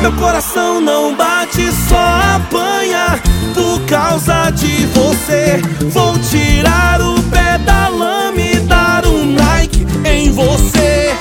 Meu coração não bate, só apanha por causa de você. Vou tirar o pé da lama e dar um Nike em você.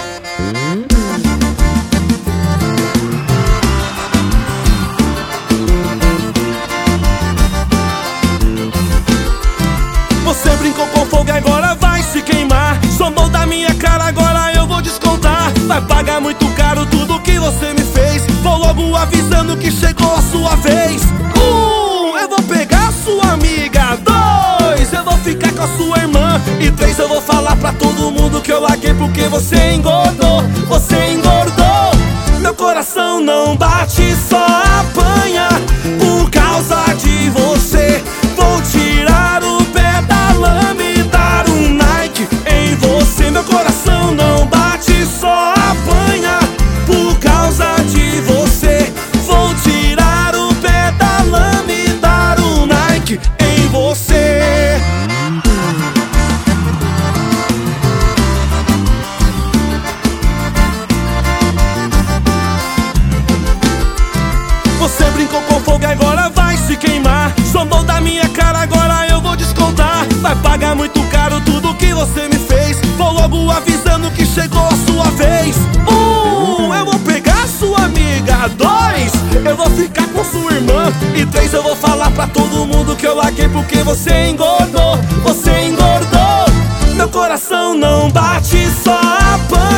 Você brincou com fogo e agora vai se queimar. Zombou da minha cara, agora eu vou descontar. Vai pagar muito caro tudo que você me fez. Vou logo avisando que chegou a sua vez. Eu vou pegar sua amiga. 2, eu vou ficar com a sua irmã. E 3, eu vou falar pra todo mundo que eu larguei porque você engordou. Você engordou. Meu coração não bate, só apanha por causa de você. Vou tirar o pé da lama e dar um Nike em você. Meu coração não bate, só apanha por causa de você. Vou tirar o pé da lama e dar um Nike em você. Você brincou com fogo e agora vai se queimar. Zombou da minha cara, agora eu vou descontar. Vai pagar muito caro tudo que você me fez. Vou logo avisando que chegou a sua vez. 1, eu vou pegar sua amiga. 2, eu vou ficar com sua irmã. E 3, eu vou falar pra todo mundo que eu larguei porque você engordou. Você engordou. Meu coração não bate, só apanha